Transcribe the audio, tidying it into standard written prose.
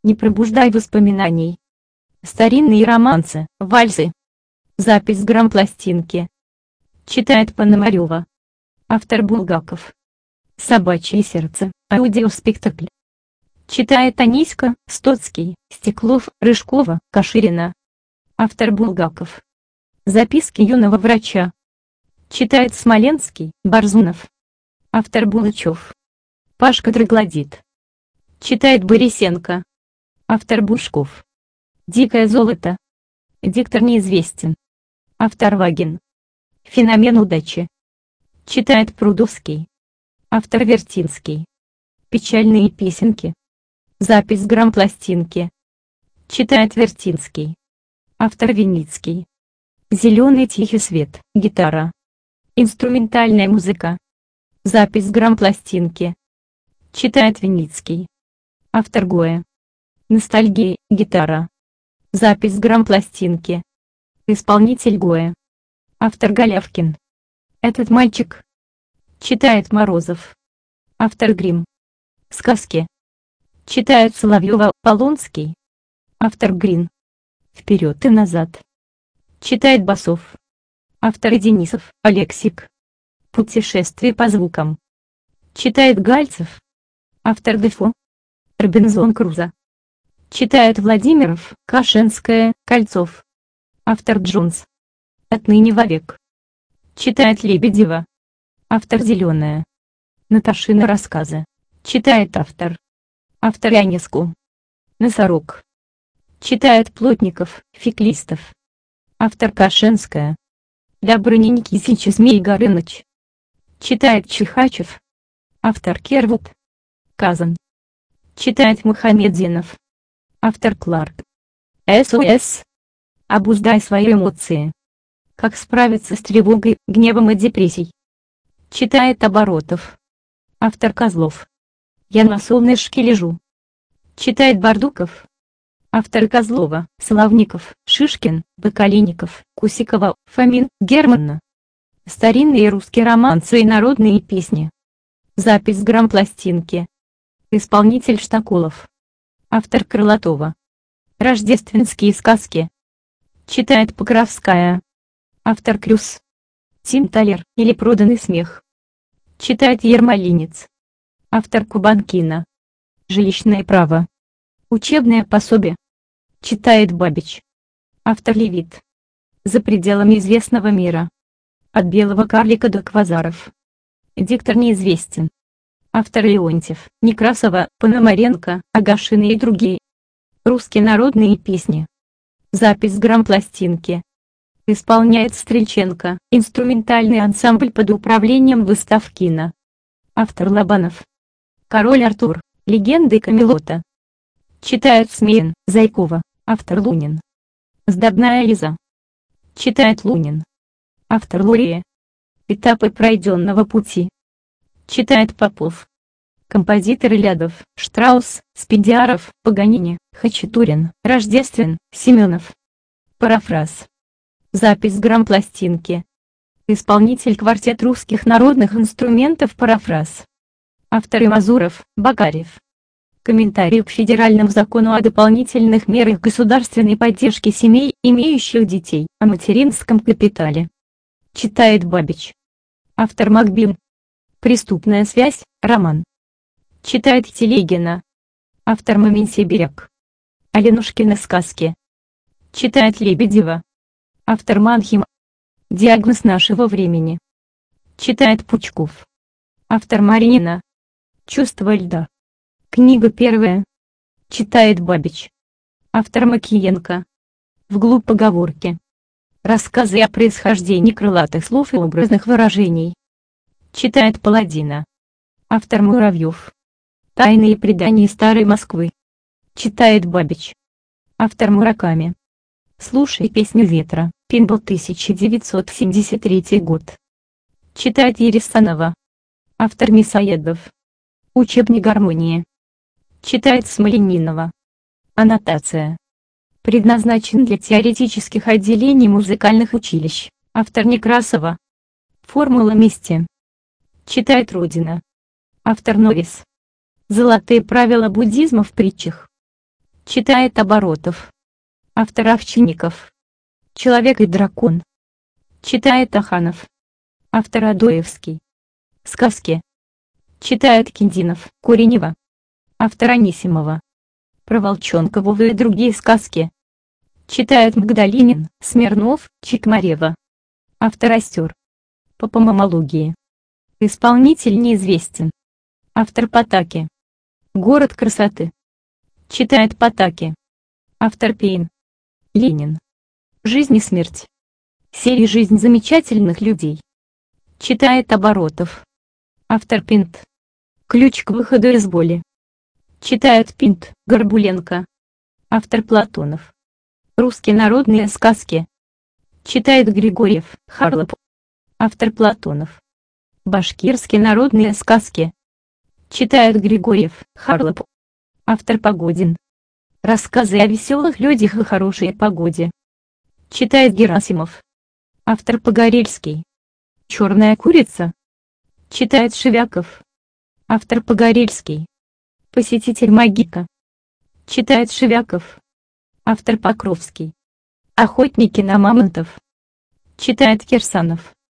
Не пробуждай воспоминаний. Старинные романсы, вальсы. Запись с грампластинки. Читает Пономарева. Автор Булгаков. Собачье сердце. Аудиоспектакль. Читает Аниська, Стоцкий, Стеклов, Рыжкова, Каширина. Автор Булгаков. Записки юного врача. Читает Смоленский, Борзунов. Автор Булычев. Пашка Троглодит. Читает Борисенко. Автор Бушков. Дикое золото. Диктор неизвестен. Автор Вагин. Феномен удачи. Читает Прудовский. Автор Вертинский. Печальные песенки. Запись с грампластинки. Читает Вертинский. Автор Виницкий. Зеленый тихий свет, гитара. Инструментальная музыка. Запись с грампластинки. Читает Виницкий. Автор Гоя. Ностальгия, гитара. Запись с грампластинки. Исполнитель Гоя. Автор Голявкин. Этот мальчик. Читает Морозов. Автор Грим. Сказки. Читает Соловьева, Полонский. Автор Грин. Вперед и назад. Читает Басов. Автор Денисов, Алексик. Путешествие по звукам. Читает Гальцев. Автор Дефо. Робинзон Крузо. Читает Владимиров, Кашинская, Кольцов. Автор Джонс. Отныне вовек. Читает Лебедева. Автор Зеленая. Наташины рассказы. Читает автор. Автор Янеску. Носорог. Читает Плотников, Феклистов. Автор Кашинская. Добрыня Никитич Змей Горыныч. Читает Чихачев. Автор Кервуд. Казан. Читает Мухамедзинов. Автор Кларк. СОС. Обуздай свои эмоции. Как справиться с тревогой, гневом и депрессией. Читает Оборотов. Автор Козлов. Я на солнышке лежу. Читает Бардуков. Автор Козлова, Соловников, Шишкин, Бакалейников, Кусикова, Фомин, Германна. Старинные русские романсы и народные песни. Запись с грампластинки. Исполнитель Штакулов. Автор Крылатова. Рождественские сказки. Читает Покровская. Автор Крюс. Тим Талер или Проданный смех. Читает Ермолинец. Автор Кубанкина. Жилищное право. Учебное пособие. Читает Бабич. Автор Левит. За пределами известного мира. От белого карлика до квазаров. Диктор неизвестен. Автор Леонтьев, Некрасова, Пономаренко, Агашина и другие. Русские народные песни. Запись с грампластинки. Исполняет Стрельченко, инструментальный ансамбль под управлением Выставкина. Автор Лобанов. Король Артур, легенды Камелота. Читает Смеян, Зайкова, автор Лунин. Сдобная Лиза. Читает Лунин. Автор Лурия. Этапы пройденного пути. Читает Попов. Композиторы Лядов, Штраус, Спидиаров, Паганини, Хачатурян, Рождествен, Семенов. Парафраз. Запись с грампластинки. Исполнитель квартет русских народных инструментов «Парафраз». Авторы Мазуров, Бакарев. Комментарий к Федеральному закону о дополнительных мерах государственной поддержки семей, имеющих детей, о материнском капитале. Читает Бабич. Автор Макбим. Преступная связь, роман. Читает Телегина. Автор Мамин Сибиряк. Аленушкины сказки. Читает Лебедева. Автор Манхим. Диагноз нашего времени. Читает Пучков. Автор Маринина. Чувство льда. Книга первая. Читает Бабич. Автор Макиенко. Вглубь поговорки. Рассказы о происхождении крылатых слов и образных выражений. Читает Паладина. Автор Муравьев. Тайные предания старой Москвы. Читает Бабич. Автор Мураками. Слушай песню ветра, Пинбол 1973 год. Читает Ересанова. Автор Мясоедов. Учебник гармонии. Читает Смоленинова. Аннотация. Предназначен для теоретических отделений музыкальных училищ. Автор Некрасова. Формула мести. Читает Родина. Автор Норрис. Золотые правила буддизма в притчах. Читает Оборотов. Автор Овчинников. Человек и дракон. Читает Аханов. Автор Адоевский. Сказки. Читает Киндинов, Куренева. Автор Анисимова. Про волчонка Вову и другие сказки. Читает Магдалинин, Смирнов, Чикмарева. Автор Остер. По помомологии. Исполнитель неизвестен. Автор Потаки. Город красоты. Читает Потаки. Автор Пейн. Ленин. Жизнь и смерть. Серия «Жизнь замечательных людей». Читает Оборотов. Автор Пинт. Ключ к выходу из боли. Читает Пинт, Горбуленко. Автор Платонов. Русские народные сказки. Читает Григорьев, Харлоп. Автор Платонов. Башкирские народные сказки. Читает Григорьев, Харлоп. Автор Погодин. Рассказы о веселых людях и хорошей погоде. Читает Герасимов. Автор Погорельский. Черная курица. Читает Шевяков. Автор Погорельский. Посетитель Магика. Читает Шевяков. Автор Покровский. Охотники на мамонтов. Читает Кирсанов.